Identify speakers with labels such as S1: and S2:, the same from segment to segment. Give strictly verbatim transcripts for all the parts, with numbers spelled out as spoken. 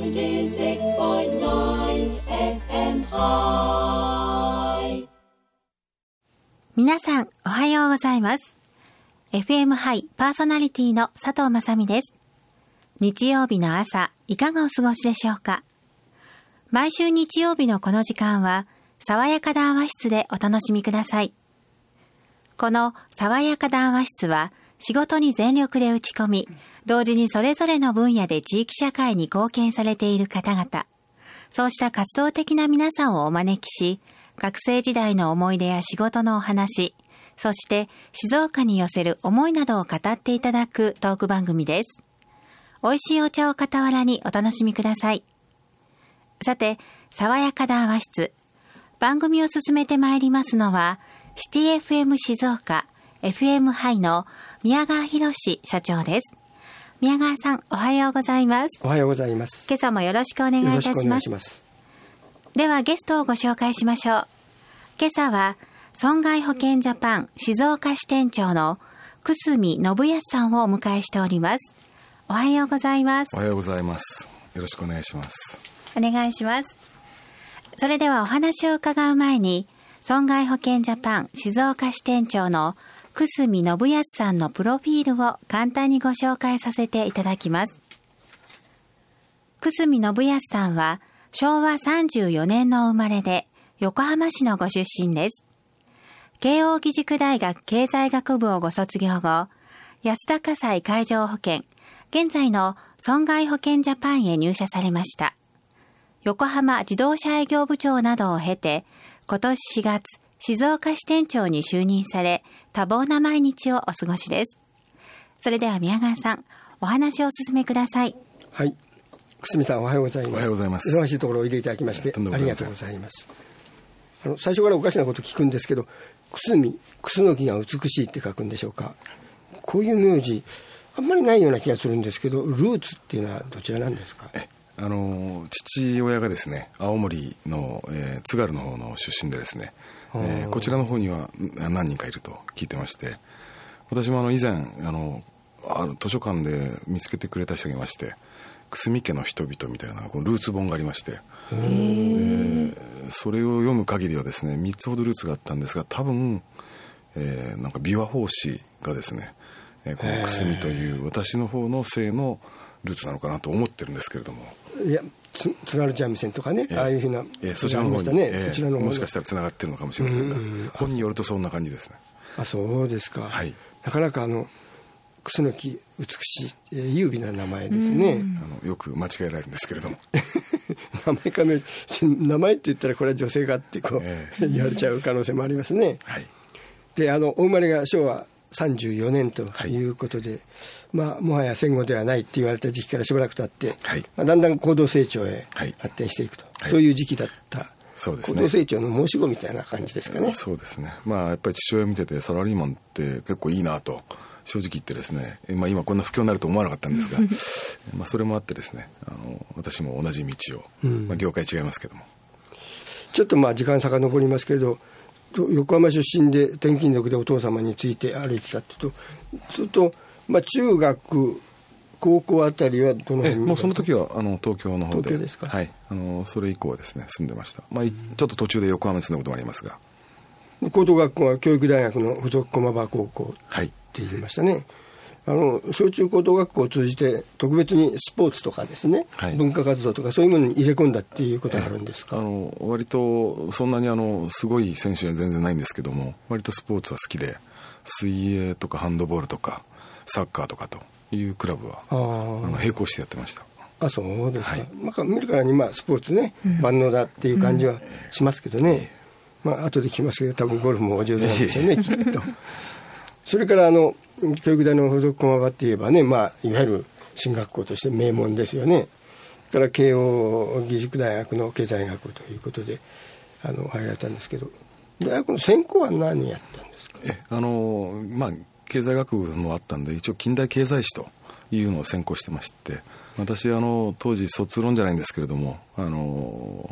S1: ナインティシックスポイントナイン エフエム ハイ。
S2: 皆さんおはようございます。 エフエム ハイパーソナリティの佐藤雅美です。日曜日の朝いかがお過ごしでしょうか。毎週日曜日のこの時間は爽やか談話室でお楽しみください。この爽やか談話室は仕事に全力で打ち込み、同時にそれぞれの分野で地域社会に貢献されている方々、そうした活動的な皆さんをお招きし、学生時代の思い出や仕事のお話、そして静岡に寄せる思いなどを語っていただくトーク番組です。美味しいお茶を傍らにお楽しみください。さて、爽やか談話室。番組を進めてまいりますのは、シティ エフエム 静岡、エフエム ハイの宮川博社長です。宮川さん、おはようございます。
S3: おはようございます。
S2: 今朝もよろしくお願いいたします。よろしくお願いします。ではゲストをご紹介しましょう。今朝は損害保険ジャパン静岡支店長の久住信康さんをお迎えしております。おはようございます。
S4: おはようございます。よろしくお願いします。
S2: お願いします。それではお話を伺う前に、損害保険ジャパン静岡支店長の久住信康さんのプロフィールを簡単にご紹介させていただきます。久住信康さんはしょうわさんじゅうよねんの生まれで横浜市のご出身です。慶應義塾大学経済学部をご卒業後、安田火災海上保険、現在の損害保険ジャパンへ入社されました。横浜自動車営業部長などを経て、今年しがつ、静岡支店長に就任され、多忙な毎日をお過ごしです。それでは宮川さん、お話をお進めください。
S3: はい。久住さん、おはようございます。
S4: おはようございます。
S3: 忙しいところをおいでいただきまして、ありがとうございます。あの、最初からおかしなこと聞くんですけど、久住、クスノキが美しいって書くんでしょうか。こういう名字、あんまりないような気がするんですけど、ルーツっていうのはどちらなんですか。
S4: えあの父親がですね、青森の、えー、津軽の方の出身でですね、えー、こちらの方には何人かいると聞いてまして、私もあの以前あのあの図書館で見つけてくれた人がいまして、久住家の人々みたいなこのルーツ本がありまして、えー、それを読む限りはですねみっつほどルーツがあったんですが、多分、えー、なんか琵琶法師がですね、えー、この久住という私の方の姓のルーツなのかなと思ってるんですけれども、
S3: いや、つ津軽三味線とかね、えー、ああいうふうな、
S4: えー、そちらの方に、ね、えー、
S3: そちらの方
S4: もしかしたらつながってるのかもしれませんが、うん、本によるとそんな感じですね。
S3: あ、そうですか。
S4: はい、
S3: なかなかあのクスノキ美しい、えー、優美な名前ですね。
S4: あのよく間違えられるんですけれども
S3: 名前かね、名前って言ったらこれは女性がってこう、えー、言われちゃう可能性もありますね。
S4: はい、
S3: で、あのお生まれがしょうわさんじゅうよねんということで、はい、まあ、もはや戦後ではないって言われた時期からしばらく経って、はい、まあ、だんだん高度成長へ発展していくと、はい、そういう時期だった、そうですね、高度成長の申し子みたいな感じですかね。
S4: そうですね。まあやっぱり父親見ててサラリーマンって結構いいなと正直言ってですね、まあ、今こんな不況になると思わなかったんですがまあそれもあってですね、あの私も同じ道を、うん、まあ、業界違いますけども、
S3: ちょっとまあ時間遡りますけれど、横浜出身で転勤族でお父様について歩いてたってと、ずっと、まあ、中学高校あたりはどの辺に？
S4: もうその時はあの東京の方で、
S3: 東京ですか。
S4: はい、あのそれ以降はですね住んでました。まあ、ちょっと途中で横浜に住んだこともありますが、
S3: 高等学校は教育大学の附属駒場高校って言いましたね。はい、あの小中高等学校を通じて特別にスポーツとかですね、はい、文化活動とかそういうものに入れ込んだっていうことがあるんですか？
S4: あの割とそんなにあのすごい選手は全然ないんですけども、割とスポーツは好きで、水泳とかハンドボールとかサッカーとかというクラブはあの並行してやってました。
S3: あ、そうですか。はい、まあ、見るからにまあスポーツね、万能だっていう感じはしますけどね、うん、まあ後で聞きますけど多分ゴルフもお上手なんですよねきっと。それからあの教育大の附属駒場っていえばね、まあ、いわゆる進学校として名門ですよね。それから慶應義塾大学の経済学部ということであの入られたんですけど、大学の専攻は何やったんですか？
S4: えあの、まあ、経済学部もあったんで一応近代経済史というのを専攻してまして、私あの当時卒論じゃないんですけれども、あの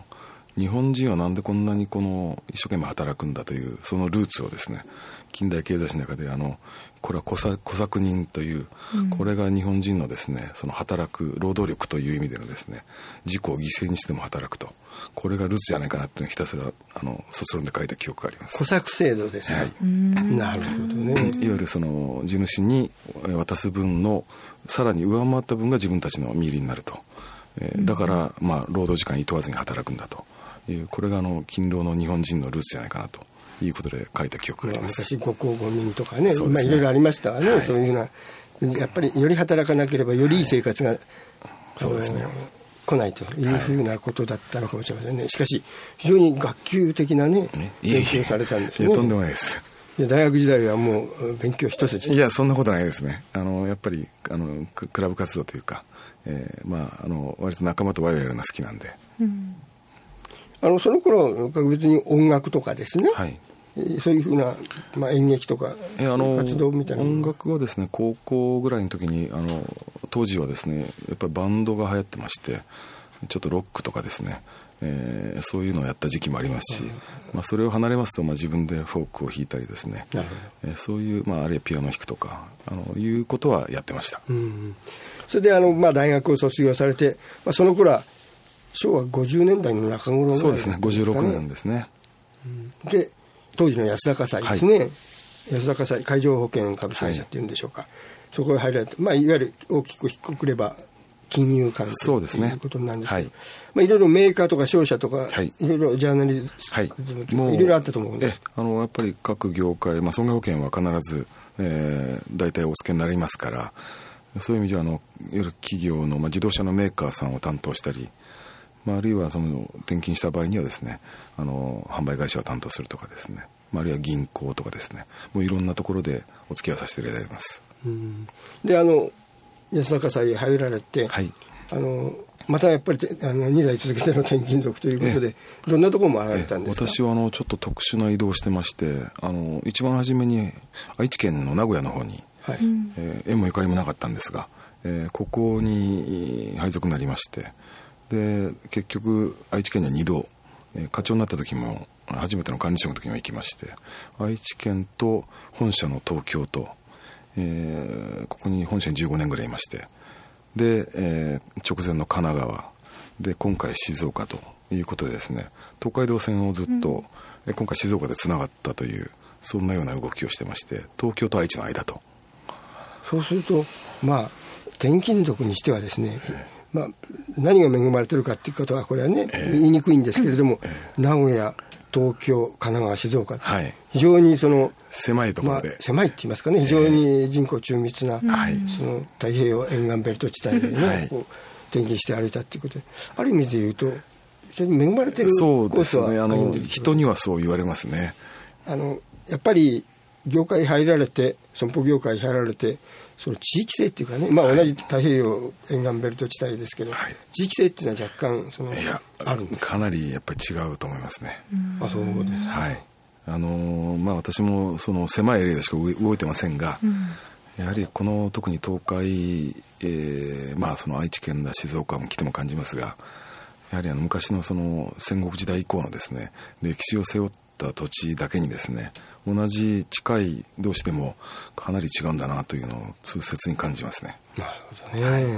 S4: 日本人はなんでこんなにこの一生懸命働くんだというそのルーツをですね、近代経済史の中であのこれは小作、小作人という、うん、これが日本人のですね、その働く労働力という意味でのですね、自己を犠牲にしても働くと、これがルーツじゃないかなっていうのをひたすらあの卒論で書いた記憶があります。
S3: 小作制度ですね、はい、なるほどね。
S4: いわゆるその地主に渡す分のさらに上回った分が自分たちの身入りになると、えー、だから、まあ、労働時間に問わずに働くんだという、これがあの勤労の日本人のルーツじゃないかなということで書いた記憶があります。
S3: 昔五公五民とかね、まあ、いろいろありましたわね、はい、そういうようなやっぱりより働かなければよりいい生活が、はい、
S4: そうですね、
S3: 来ないというふうなことだったのかもしれませんね。しかし非常に学級的なね勉強されたんですね。
S4: いやとんでもないです。
S3: いや大学時代はもう勉強一筋。
S4: いやそんなことないですね。あのやっぱりあのクラブ活動というか、えー、まああの割と仲間とワイワイやるのが好きなんで、うん、
S3: あのその頃別に音楽とかですね、
S4: はい、
S3: そういうふうな、まあ、演劇とか
S4: えあの
S3: 活動みたいな
S4: 音楽はですね、高校ぐらいの時にあの当時はですねやっぱりバンドが流行ってまして、ちょっとロックとかですね、えー、そういうのをやった時期もありますし、まあ、それを離れますと、まあ、自分でフォークを弾いたりですね、えー、そういう、まあ、あるいはピアノを弾くとかあのいうことはやってました。
S3: うん、それであの、まあ、大学を卒業されて、まあ、その頃はしょうわごじゅうねんだいの中頃ぐらいですかね。
S4: そうですね、ごじゅうろくねんですね。
S3: うん、で当時の安田火災ですね、はい、安田火災海上保険株式会社っていうんでしょうか、はい、そこへ入られて、まあ、いわゆる大きくひっくくれば金融関係ということなんですけど、はい、まあ、いろいろメーカーとか商社とか、はい、いろいろジャーナリズムとか、はい、いろいろあったと思うんです。
S4: えあのやっぱり各業界、まあ、損害保険は必ず、えー、大体お付けになりますから、そういう意味ではあのいわゆる企業の、まあ、自動車のメーカーさんを担当したり、まあ、あるいはその転勤した場合にはですね、あの販売会社を担当するとかですね、まあ、あるいは銀行とかですね、もういろんなところでお付き合いさせていただきます。
S3: うん、であの安田火災へ入られて、はい、あのまたやっぱりあのにだい続けての転勤族ということで、どんなところもあられたんですか。
S4: 私はあのちょっと特殊な移動をしてまして、あの一番初めに愛知県の名古屋の方に、はい、えー、縁もゆかりもなかったんですが、えー、ここに配属になりまして、で結局愛知県にはにど、えー、課長になった時も初めての管理職の時も行きまして、愛知県と本社の東京と、えー、ここに本社にじゅうごねんぐらいいまして、で、えー、直前の神奈川で今回静岡ということでですね、東海道線をずっと、うん、今回静岡でつながったという、そんなような動きをしてまして、東京と愛知の間と。
S3: そうするとまあ転勤族にしてはですね、えーまあ、何が恵まれてるかっていうことはこれはね、えー、言いにくいんですけれども、えー、名古屋、東京、神奈川、静岡、はい、非常にその
S4: 狭いところで、
S3: まあ、狭いって言いますかね、非常に人口中密な、えー、その太平洋沿岸ベルト地帯でね、はい、こう転勤して歩いたっていうことで、ある意味で言うと非常に恵まれてるコースはあるんです。そうですね、あの
S4: 人にはそう言われますね。
S3: あのやっぱり業界入られて、損保業界入られて、その地域性っていうかね、まあ、同じ太平洋沿岸ベルト地帯ですけど、はい、地域性っていうのは若干その
S4: いやあるんですか。かなりやっぱり違うと思いますね。
S3: あ、そうです。
S4: はい。あのー、まあ私もその狭いエリアでしか動いてませんが、うん、やはりこの特に東海、えー、まあその愛知県だ静岡も来ても感じますが、やはりあの昔のその戦国時代以降のですね、歴史を背負った土地だけにですね、同じ近い同士でもかなり違うんだなというのを痛切に感じますね。
S3: なるほどね。はい、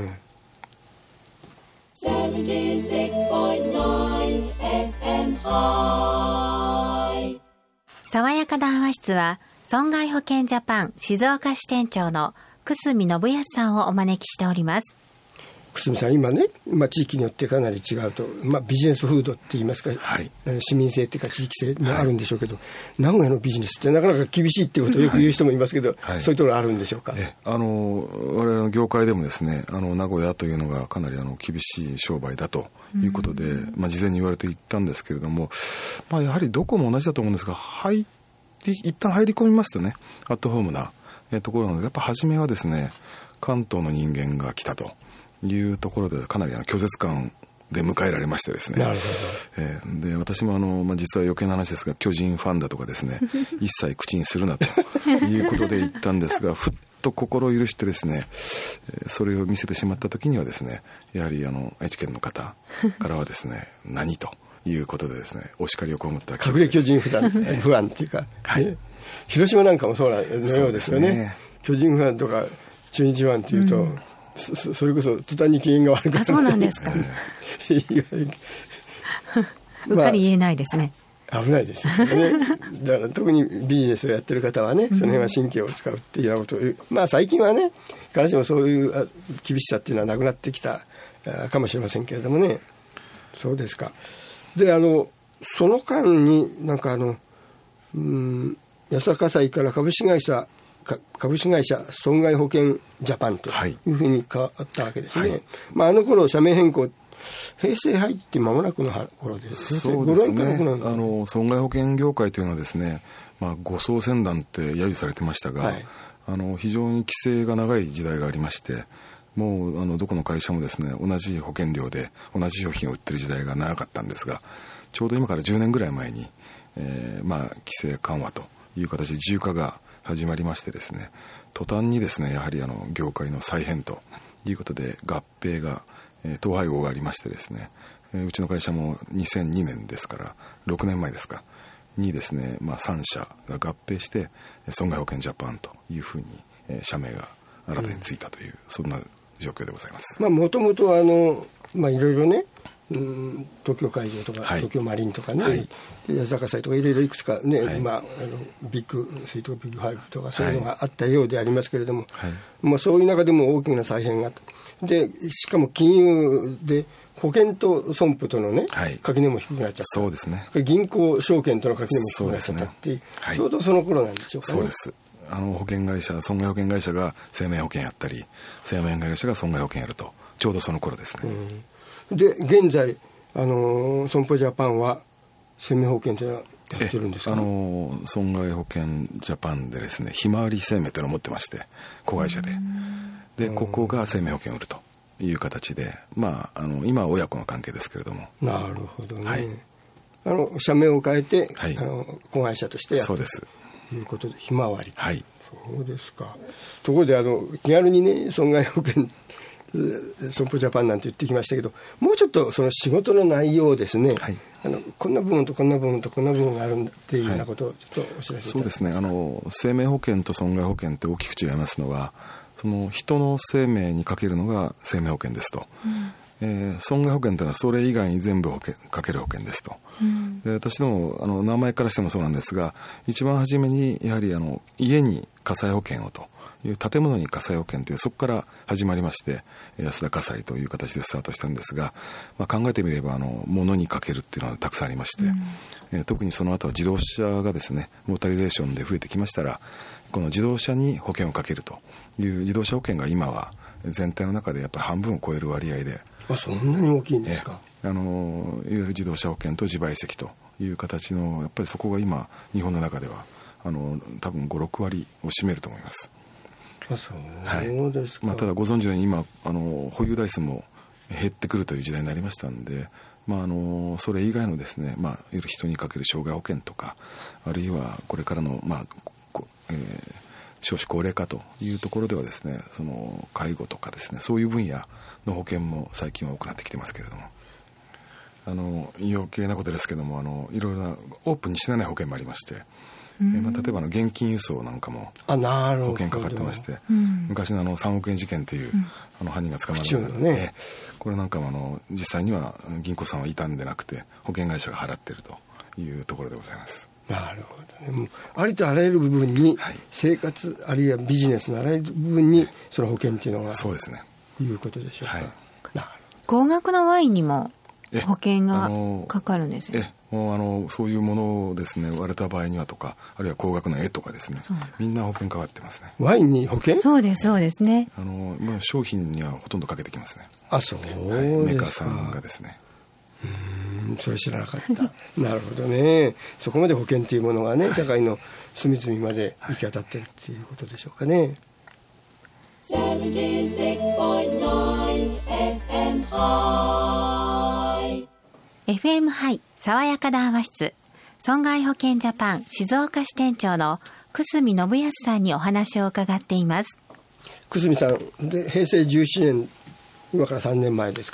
S2: 爽やか談話室は損害保険ジャパン静岡支店長の久住信康さんをお招きしております。
S3: 久住さん、今ね、まあ、地域によってかなり違うと、まあ、ビジネス風土って言いますか、はい、市民性っていうか地域性もあるんでしょうけど、はい、名古屋のビジネスってなかなか厳しいっていうことをよく言う人もいますけど、はい、そういうところあるんでしょうか。
S4: えあの我々の業界でもですね、あの名古屋というのがかなりあの厳しい商売だということで、まあ、事前に言われていったんですけれども、まあ、やはりどこも同じだと思うんですが、入り一旦入り込みますとね、アットホームなところなので、やっぱ初めはですね、関東の人間が来たというところでかなりあの拒絶感で迎えられましてですね。
S3: なるほど。
S4: えー、で私もあの、まあ、実は余計な話ですが、巨人ファンだとかですね一切口にするなということで言ったんですが、ふっと心を許してですね、それを見せてしまった時にはですね、やはりあの愛知県の方からはですね何ということでですね、お叱りを被った
S3: 隠れ巨人不安不安っていうか、はいね、広島なんかもそうなのようですよね。ね、巨人ファンとか中日ファンというと、うん、そ, それこそ途端に機嫌が悪くなる。
S2: あ、そうなんですか。うっかり言えないですね。
S3: まあ、危ないですよね。だから特にビジネスをやってる方はね、その辺は神経を使うっていうようなことを、うん、まあ最近はね、必ずしもそういう厳しさっていうのはなくなってきたかもしれませんけれどもね。そうですか。で、あのその間になんかあの、うん、安田火災から株式会社株式会社損害保険ジャパンというふうに変わったわけですね。はい、まあ、あの頃社名変更、平成入って間もなくの頃です。
S4: そうですね。あの損害保険業界というのはですね、まあ、護送船団って揶揄されてましたが、はい、あの非常に規制が長い時代がありまして、もうあのどこの会社もですね、同じ保険料で同じ商品を売ってる時代が長かったんですが、ちょうど今からじゅうねんぐらい前に、えーまあ、規制緩和という形で自由化が始まりましてですね、途端にですね、やはりあの業界の再編ということで合併が、えー、統廃合がありましてですね、えー、うちの会社もにせんにねんですからろくねんまえですかにですね、まあ、さん社が合併して損害保険ジャパンというふうに、えー、社名が新たについたという、うん、そんな状況でございます。
S3: もともとあの、まあ、いろいろね、うん、東京海上とか、はい、東京マリンとかね、はい、安田火災とかいろいろいくつかね、はい、まあ、あのビッグスイートビッグファイブとかそういうのがあったようでありますけれども、はい、まあ、そういう中でも大きな再編があったで、しかも金融で保険と損保とのね、はい、垣根も低くなっちゃった。
S4: そうですね。
S3: 銀行証券との垣根も低くなっちゃったっていう、そうですね、はい、ちょうどその頃なんでしょうかね。
S4: そうです。あの保険会社、損害保険会社が生命保険やったり、生命会社が損害保険やると、ちょうどその頃ですね。
S3: うん、で現在あの損保ジャパンは生命保険というのはやってるんですか。
S4: あの損害保険ジャパンでですね、ひまわり生命というのを持ってまして、子会社で、でここが生命保険を売るという形で、まあ、あの今は親子の関係ですけれども。
S3: なるほどね。はい、あの社名を変えて、はい、あの子会社としてやってるということで、ひまわり。
S4: はい。
S3: そうですか。ところであの気軽にね、損害保険損保ジャパンなんて言ってきましたけど、もうちょっとその仕事の内容をですね、はい、あのこんな部分とこんな部分とこんな部分があるんだっていうようなことをちょっとお知らせいただきます。
S4: そうですね。あの生命保険と損害保険って大きく違いますのは、その人の生命にかけるのが生命保険ですと、うん、えー、損害保険というのはそれ以外に全部保険かける保険ですと、うん、で私どもあの名前からしてもそうなんですが、一番初めにやはりあの家に火災保険をという、建物に火災保険という、そこから始まりまして、安田火災という形でスタートしたんですが、まあ、考えてみればあの物にかけるっていうのはたくさんありまして、うん、えー、特にその後は自動車がですね、モータリゼーションで増えてきましたら、この自動車に保険をかけるという自動車保険が今は全体の中でやっぱり半分を超える割合で。
S3: あ、そんなに大きいんですか。
S4: えー、あのいわゆる自動車保険と自賠責という形の、やっぱりそこが今日本の中ではあの多分ご、ろく割を占めると思います。
S3: あ、そうですか。
S4: はい、まあ、ただご存知のように今あの保有台数も減ってくるという時代になりましたんで、まあ、あのそれ以外のですね、まあ、いわゆる人にかける障害保険とか、あるいはこれからの、まあえー、少子高齢化というところではですね、その介護とかですね、そういう分野の保険も最近は多くなってきてますけれども、あの余計なことですけども、あのいろいろなオープンにしてない保険もありまして、えーまあ、例えばの現金輸送なんかも保険かかってまして、昔のあのさんおくえん事件という、うん、あの犯人が捕まらなかった、ね、これなんかもあの実際には銀行さんは傷んでなくて保険会社が払っているというところでございます。
S3: なるほどね。もうありとあらゆる部分に、はい、生活あるいはビジネスのあらゆる部分にその保険っていうのが、
S4: そうですね、
S3: いうことでしょうか。はい、
S2: なる高額のワインにも保険がかかるんですよ。
S4: えもうあのそういうものをですね、割れた場合にはとか、あるいは高額な絵とかですね、みんな保険かかってますね。
S3: ワインに保険？
S2: そうですそうですね。
S4: あの、まあ、商品にはほとんどかけてきますね。
S3: あ、そうですか。はい、
S4: メーカーさんがですね。
S3: うーん、それ知らなかったなるほどね。そこまで保険というものがね、はい、社会の隅々まで行き当たってるっていうことでしょうかね。
S1: セブンティーシックスポイントナイン エフエム ハイ
S2: エフエム ハイ爽やか談話室、損害保険ジャパン静岡支店長の久住信康さんにお話を伺っています。
S3: 久住さんで平成じゅうななねん、今からさんねんまえですか、はい、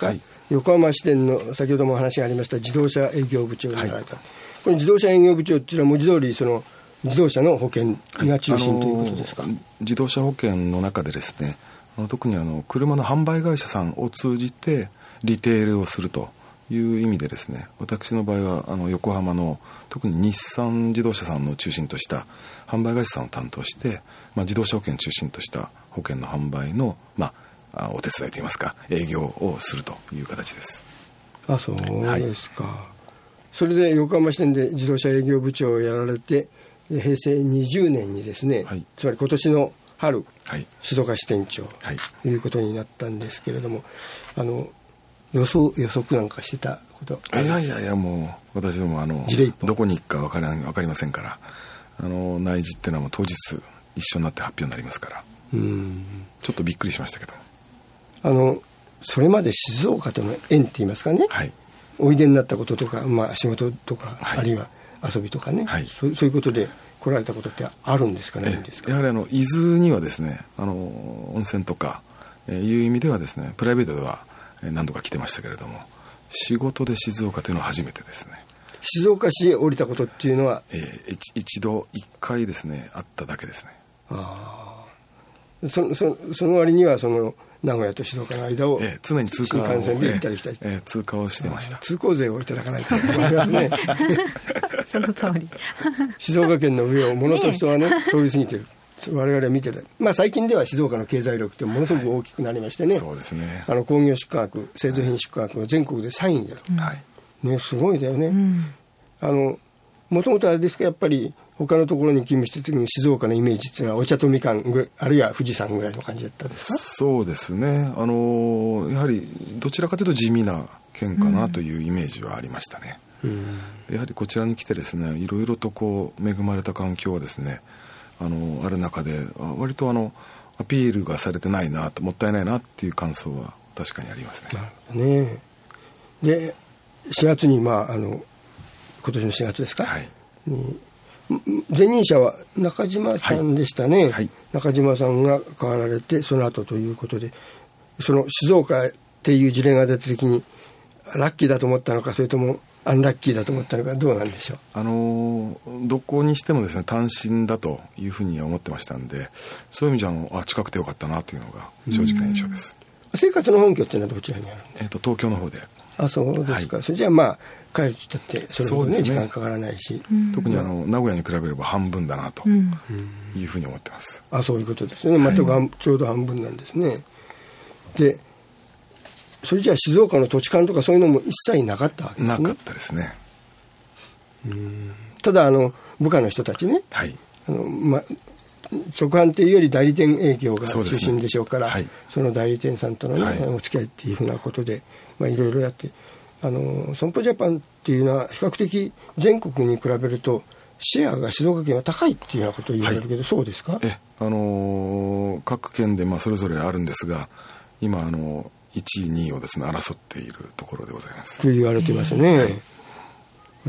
S3: 横浜支店の先ほどもお話がありました自動車営業部長になられた、はい、これ自動車営業部長っていうのは文字通りその自動車の保険が中心、はい、ということですか。
S4: 自動車保険の中でですね、あの特にあの車の販売会社さんを通じてリテールをするという意味でですね、私の場合はあの横浜の特に日産自動車さんの中心とした販売会社さんを担当して、まあ、自動車保険を中心とした保険の販売の、まあ、お手伝いといいますか営業をするという形です。
S3: あ、そうですか、はい、それで横浜支店で自動車営業部長をやられてへいせいにじゅうねんにですね、はい、つまり今年の春、はい、静岡支店長ということになったんですけれども、あの予想予測なんかしてたことあ
S4: いやいやいやもう私どもあのどこに行くか分かり、分かりませんから、あの内示っていうのはもう当日一緒になって発表になりますから、うん、ちょっとびっくりしましたけど、
S3: あのそれまで静岡との縁って言いますかね、はい、おいでになったこととか、まあ、仕事とか、はい、あるいは遊びとかね、はい、そ, そういうことで来られたことってあるんですかね。
S4: やはりあの伊豆にはですね、あの温泉とか、えー、いう意味ではですね、プライベートでは何度か来てましたけれども、仕事で静岡というのは初めてですね。
S3: 静岡市へ降りたことっていうのは、
S4: えー、一度一回ですねあっただけですね。
S3: ああ、そ, そ, その割にはその名古屋と静岡の間を、
S4: えー、常に通過を
S3: 新幹線で行ったり来たり、
S4: えーえー、通過をしてました。
S3: 通行税をいただかないと思いますね
S2: その通り
S3: 静岡県の上を物と人はね通り過ぎてる、我々は見てる、まあ、最近では静岡の経済力ってものすごく大きくなりましてね、はい、
S4: そうですね、
S3: あの工業出荷額、製造品出荷額が全国でさんいだよ、はいね、すごいだよね、うん、あのもともとあれですか、やっぱり他のところに勤務してた時に静岡のイメージっていうのはお茶とみかんぐらい、あるいは富士山ぐらいの感じだったですか。
S4: そうですね、あのやはりどちらかというと地味な県かなというイメージはありましたね、うん、やはりこちらに来てですね、いろいろとこう恵まれた環境はですね、あのある中で割とあのアピールがされてないなと、もったいないなっていう感想は確かにありますね。
S3: なるほどね。でしがつに、まあ、あの今年のしがつですか、はい、前任者は中島さんでしたね、はいはい、中島さんが変わられてその後ということで、その静岡っていう事例が出た時にラッキーだと思ったのか、それともアンラッキーだと思ったのか、どうなんでしょう。
S4: あのどこにしてもですね単身だというふうには思ってましたんで、そういう意味じゃあのあ近くてよかったなというのが正直な印象です。
S3: 生活の本拠っていうのはどちらにあるんですか。
S4: えーと、東京の方で。
S3: あ、そうですか、はい、それじゃあまあ帰るとってそれほどね、時間かからないし、
S4: 特にあの名古屋に比べれば半分だなというふうに思ってます、
S3: うん、あ、そういうことですね、全く、はい、ちょうど半分なんですね。でそれじゃあ静岡の土地勘とかそういうのも一切なかったわけですね。
S4: なかったですね。
S3: うん、ただあの部下の人たちね、はい、あのま、直販っていうより代理店営業が中心でしょうから、 そ, う、ねはい、その代理店さんとの、ね、はい、お付き合いっていうふうなことで、まあ、いろいろやって、あの損保ジャパンっていうのは比較的全国に比べるとシェアが静岡県は高いっていうようなことを言われるけど、はい、そうですか。
S4: え、あのー、各県でまあそれぞれあるんですが、今あのいちいにいをですね争っているところでございます
S3: と言われてますね、はい、うん、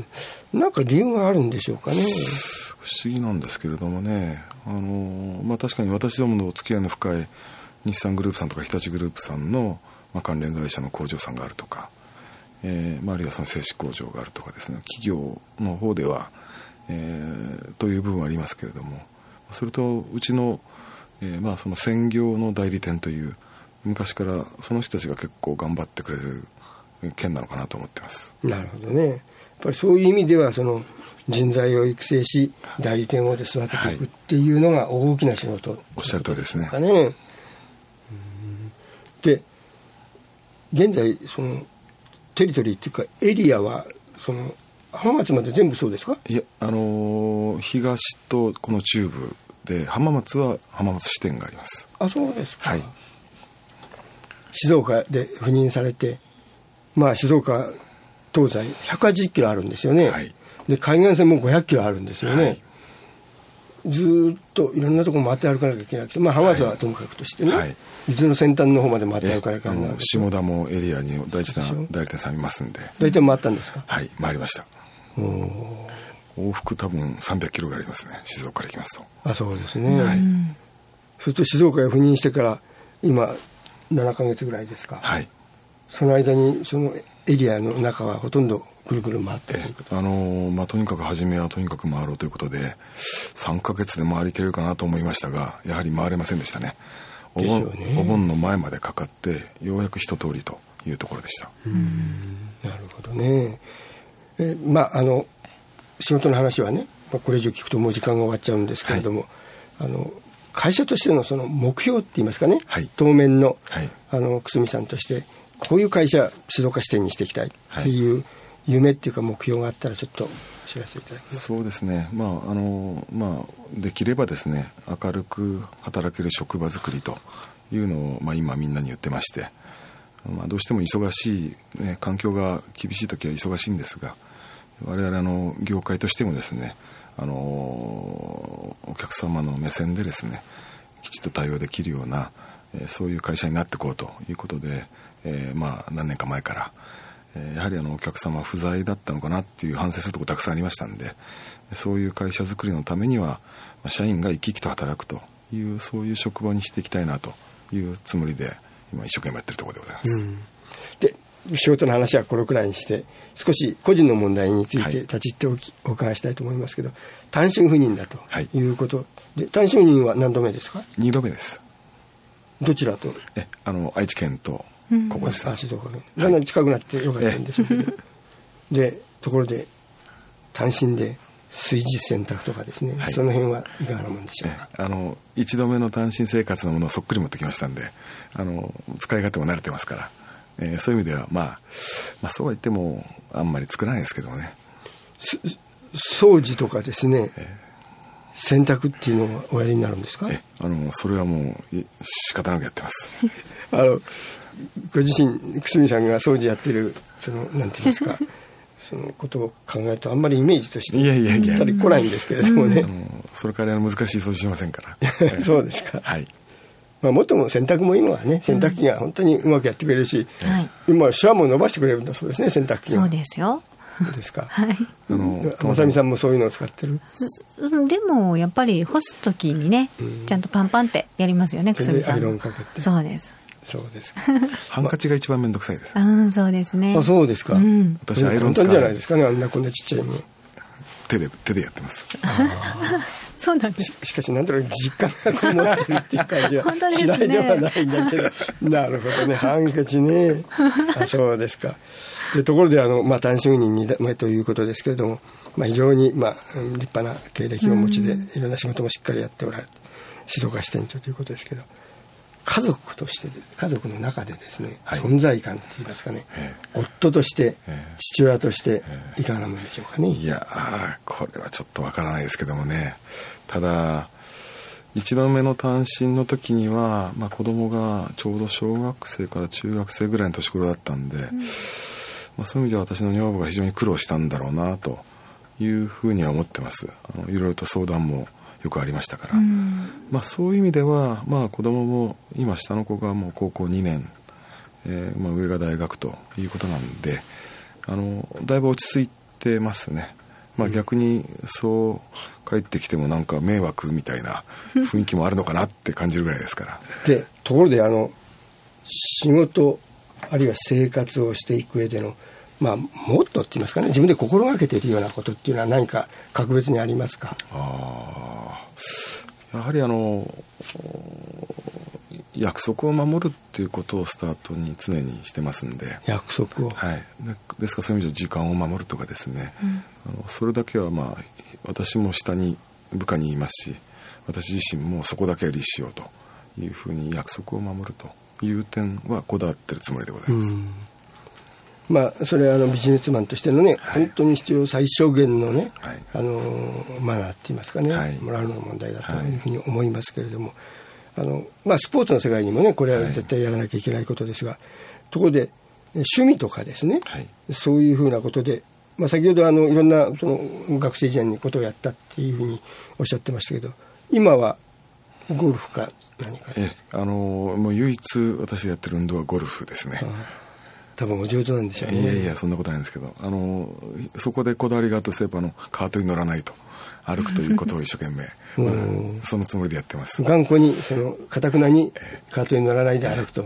S3: なんか理由があるんでしょうかね。
S4: 不思議なんですけれどもね、あのーまあ、確かに私どものお付き合いの深い日産グループさんとか日立グループさんの、まあ、関連会社の工場さんがあるとか、えーまあ、あるいはその製紙工場があるとかですね、企業の方では、えー、という部分はありますけれども、それとうちの、えーまあ、その専業の代理店という昔からその人たちが結構頑張ってくれる県なのかなと思ってます。
S3: なるほどね。やっぱりそういう意味ではその人材を育成し代理店をで育てていくっていうのが大きな仕事、はい、
S4: おっしゃる通りですね。
S3: うんで現在そのテリトリーっていうかエリアはその浜松まで全部そうですか。
S4: いや、あのー、東とこの中部で浜松は浜松支店があります。
S3: あ、そうですか、
S4: はい、
S3: 静岡で赴任されて、まあ静岡東西ひゃくはちじゅっキロあるんですよね、はい、で海岸線もごひゃくキロあるんですよね、はい、ずっといろんなところ回って歩かなきゃいけなくて、まあ浜松はともかくとしてね、はい、伊豆の先端の方まで回って歩かなきゃいけない。
S4: 下田もエリアに大事な代理店さんいますんで。
S3: 代理店回ったんですか。
S4: はい、回りました。お往復多分さんびゃくキロぐらいありますね、静岡から行きますと。
S3: あ、そうですね、はい、それと静岡へ赴任してから今ななかげつぐらいですか。
S4: はい、
S3: その間にそのエリアの中はほとんどぐるぐる回ってということ
S4: あの、まあ、とにかく初めはとにかく回ろうということでさんかげつで回りきれるかなと思いましたが、やはり回れませんでしたね。お盆、ね、お盆の前までかかってようやく一通りというところでした。
S3: うーん、なるほどね。えまああの仕事の話はね、これ以上聞くともう時間が終わっちゃうんですけれども、はい、あの会社としてのその目標って言いますかね、はい、当面の、はい、あの久住さんとしてこういう会社静岡支店にしていきたいっていう夢っていうか目標があったらちょっとお知らせいただきます。
S4: そうですね、まああのまあ、できればですね明るく働ける職場作りというのを、まあ、今みんなに言ってまして、まあ、どうしても忙しい、ね、環境が厳しい時は忙しいんですが、我々あの業界としてもですね、あのお客様の目線でですねきちっと対応できるような、えー、そういう会社になっていこうということで、えーまあ、何年か前から、えー、やはりあのお客様不在だったのかなっていう反省するところたくさんありましたんで、そういう会社づくりのためには、まあ、社員が生き生きと働くというそういう職場にしていきたいなというつもりで今一生懸命やってるところでございます。うん、
S3: で仕事の話はこれくらいにして少し個人の問題について立ち入っておき、はい、お伺いしたいと思いますけど、単身赴任だということ、はい、で単身赴任は何度目ですか？
S4: にどめです。
S3: どちらと？
S4: えあの愛知県とここです。
S3: あ、静岡県。だんだん近くなってよかったんでしょうけど、でところで単身で炊事洗濯とかですね、はい、その辺はいかがなもんでしょうか？
S4: あの一度目の単身生活のものをそっくり持ってきましたんで、あの使い勝手も慣れてますから、えー、そういう意味では、まあ、まあそうは言ってもあんまり作らないですけどもね。
S3: 掃除とかですね、えー、洗濯っていうのはおやりになるんですか？
S4: えあのそれはもう仕方なくやってます。
S3: あのご自身久住さんが掃除やってるそのなんていうんですかそのことを考えるとあんまりイメージとして
S4: いやいやいや
S3: たり来ないんですけれどもね。
S4: あのそれから難しい掃除しませんから。
S3: そうですか。
S4: はい。
S3: まあ、もっとも洗濯も今はね洗濯機が本当にうまくやってくれるし、うん、今シャワーも伸ばしてくれるんだそうですね、洗濯機が。
S2: そうですよ。
S3: そうですか。
S2: はい。
S3: あのまさみさんもそういうのを使ってる？
S2: でもやっぱり干すときにね、うん、ちゃんとパンパンってやりますよね、久住さん。
S3: アイロンかけて。
S2: そうです。
S3: そうですか。
S4: ハンカチが一番めんどくさいです。
S2: あ、うん、そうですね。
S3: あ、そうですか。うん、
S4: 私アイロン使う。
S3: 簡単じゃないですかね、あんなこんなちっちゃいもの。
S4: 手で手でやってます。
S2: そうなんです。
S3: し, しかしなんとなく実感がこもってるっていう感じはしないではないんだけど、なるほどね、ハンカチね。あ、そうですか。でところであの、まあ、単身赴任にだめということですけれども、まあ、非常に、まあ、立派な経歴をお持ちで、うん、いろんな仕事もしっかりやっておられる静岡支店長ということですけど、家族として家族の中でですね、はい、存在感って言いますかね、夫として父親としていかがなものでしょうかね。
S4: いやこれはちょっとわからないですけどもね。ただ一度目の単身の時には、まあ、子供がちょうど小学生から中学生ぐらいの年頃だったんで、うん、まあ、そういう意味では私の女房が非常に苦労したんだろうなというふうには思ってます。あのいろいろと相談もよくありましたから、うん、まあ、そういう意味では、まあ、子供も今下の子がもう高校にねん、えーまあ、上が大学ということなんで、あのだいぶ落ち着いてますね。まあ、逆にそう帰ってきてもなんか迷惑みたいな雰囲気もあるのかなって感じるぐらいですから。
S3: でところであの仕事あるいは生活をしていく上での、まあ、モットーって言いますかね、自分で心がけているようなことっていうのは何か格別にありますか？
S4: あやはりあの約束を守るっていうことをスタートに常にしてますんで。
S3: 約束を、
S4: はい、でですからそういう意味で時間を守るとかですね、うん、あのそれだけはまあ私も下に部下にいますし、私自身もそこだけは律しようというふうに約束を守るという点はこだわってるつもりでございます。うん、
S3: まあ、それはあのビジネスマンとしてのね、はい、本当に必要最小限のね、はい、あのマナーって言いますかね、はい、モラルの問題だというふうに思いますけれども、あのまあ、スポーツの世界にもねこれは絶対やらなきゃいけないことですが、はい、ところで趣味とかですね、はい、そういうふうなことで、まあ、先ほどあのいろんなその学生時代にことをやったっていうふうにおっしゃってましたけど、今はゴルフか何か。
S4: えあのもう唯一私がやってる運動はゴルフですね。ああ、
S3: 多分お上手なんでしょうね。
S4: いやいやそんなことないんですけど、あのそこでこだわりがあったステップ、あのカートに乗らないと歩くということを一生懸命まあ、そのつもりでやってます。
S3: 頑固にその固くなにカートに乗らないで歩くと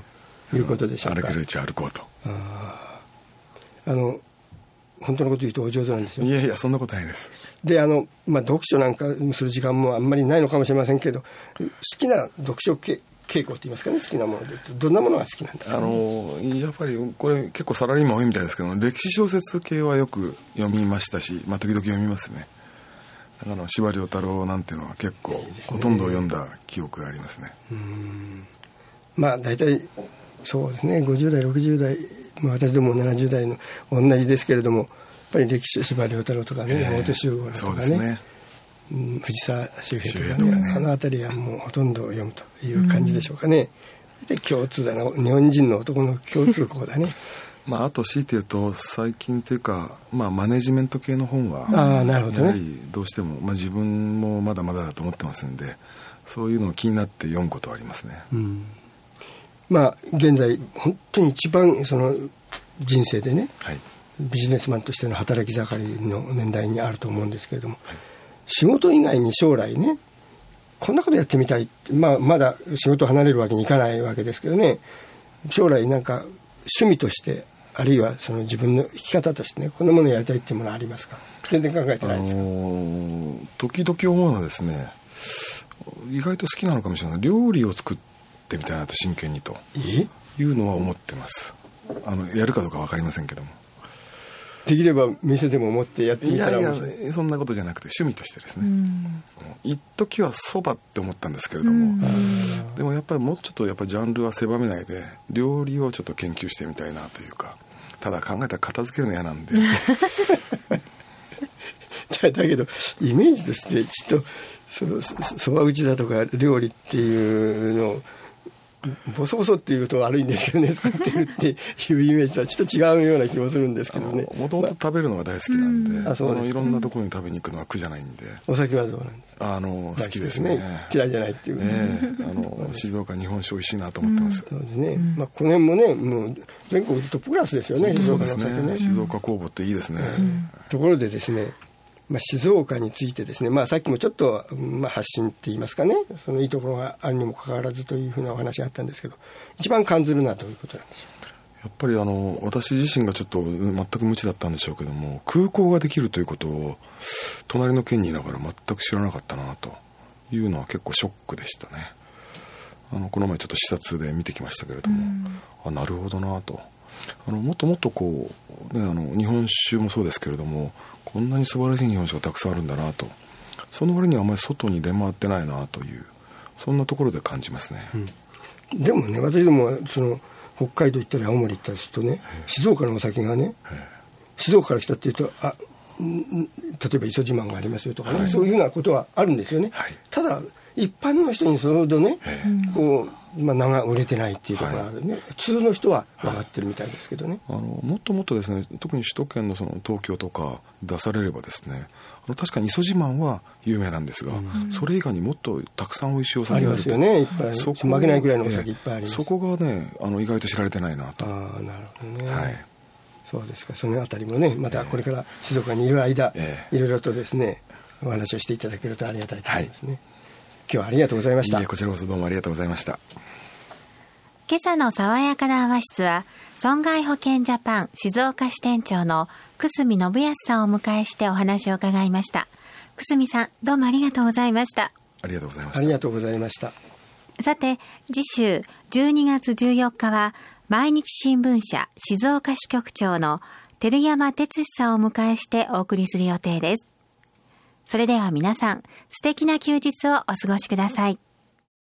S3: いうことでしょうか。
S4: 歩けるうちは歩こうと。
S3: ああの本当のこと言うとお上手なんですよ。
S4: いやいや、そんなことないです。
S3: であの、まあ、読書なんかする時間もあんまりないのかもしれませんけど、好きな読書傾向って言いますかね、好きなものでどんなものが好きなんですか、ね、
S4: あのやっぱりこれ結構サラリーマン多いみたいですけど、歴史小説系はよく読みましたし、まあ、時々読みますね。だから司馬遼太郎なんていうのは結構いい、ね、ほとんど読んだ記憶がありますね。
S3: うーん、まあ大体そうですね、ごじゅう代ろくじゅう代、まあ、私どもななじゅう代の同じですけれども、やっぱり歴史司馬遼太郎とかね、大手集合とか ね, ね、うん、藤沢周平とか ね, ねあの辺りはもうほとんど読むという感じでしょうかね。で共通だな、日本人の男の共通項だね。
S4: まあ、あと強いて言うと最近というか、まあ、マネジメント系の本は
S3: あ、なるほどね、
S4: やはりどうしても、まあ、自分もまだまだだと思ってますんで、そういうのを気になって読むことはありますね。
S3: うん、まあ現在本当に一番その人生でね、はい、ビジネスマンとしての働き盛りの年代にあると思うんですけれども、はい、仕事以外に将来ね、こんなことやってみたいって、まあ、まだ仕事を離れるわけにいかないわけですけどね、将来なんか趣味としてあるいはその自分の生き方としてね、こんなものをやりたいっていうものはありますか？全然考えてないですか？あの
S4: ー、時々思うのはですね、意外と好きなのかもしれない、料理を作ってみたいなと真剣にというのは思ってます。あのやるかどうか分かりませんけども、
S3: できれば店でも持ってやってみたら。
S4: いやいや、そんなことじゃなくて趣味としてですね、一時はそばって思ったんですけれども、でもやっぱりもうちょっとやっぱジャンルは狭めないで料理をちょっと研究してみたいなというか、ただ考えたら片付けるの嫌なんで
S3: だけどイメージとしてちょっとそのそば打ちだとか料理っていうのをボソボソっていうと悪いんですけどね、作ってるっていうイメージとはちょっと違うような気もするんですけどね。
S4: もともと食べるのが大好きなんで、
S3: まあ、あそうです、
S4: いろんなところに食べに行くのは苦じゃないんで。
S3: お酒はどうなんですか？
S4: あの好きですね、ね、
S3: 嫌いじゃないっていう、
S4: ね、あの静岡日本酒美味しいなと思ってます、
S3: うん、そうですね、まあ、この辺もねもう全国トップクラスですよね、静岡のお酒ね。
S4: 静岡工房っていいですね、うん、
S3: ところでですね、まあ、静岡についてですね、まあ、さっきもちょっと、まあ、発信って言いますかね、そのいいところがあるにもかかわらずというふうなお話があったんですけど、一番感じるのはどういうことなんでしょう？
S4: やっぱりあの私自身がちょっと全く無知だったんでしょうけども、空港ができるということを隣の県にいながら全く知らなかったなというのは結構ショックでしたね。あのこの前ちょっと視察で見てきましたけれども、あ、なるほどなと。あのもっともっとこう、ね、あの日本酒もそうですけれども、こんなに素晴らしい日本酒がたくさんあるんだなと、その割にはあまり外に出回ってないなという、そんなところで感じますね、
S3: うん、でもね、私どもその北海道行ったり青森行ったりするとね、静岡のお酒がね、静岡から来たっていうと、あ、例えば磯自慢がありますよとかね、はい、そういうようなことはあるんですよね、はい、ただ一般の人にそれほどね、こう、まあ、名が売れてないっていうところがあるね、はい、普通の人は分かってるみたいですけどね、
S4: はい、あのもっともっとですね、特に首都圏のその東京とか出されればですね、あの確かに磯自慢は有名なんですが、うん、それ以外にもっとたくさん美味しいお酒があると
S3: ありますよね、いっぱいそこ負けないぐらいのお酒いっぱいあります、
S4: えー、そこがね、あの意外と知られてないなと。
S3: あ、なるほどね、
S4: はい、
S3: そうですか。そのあたりもね、またこれから静岡にいる間、えー、いろいろとですねお話をしていただけるとありがたいと思いますね、はい、今日はありがとうございました。
S4: いえ、こちらこそどうもありがとうございました。
S2: 今朝の爽やかな話室は、損害保険ジャパン静岡支店長の久住信康さんをお迎えしてお話を伺いました。久住さん、どうもありがとうございました。
S4: ありがとうございました。
S3: ありがとうございました。
S2: さて、次週じゅうにがつじゅうよっかは毎日新聞社静岡支局長の照山哲司さんをお迎えしてお送りする予定です。それでは皆さん、素敵な休日をお過ごしください。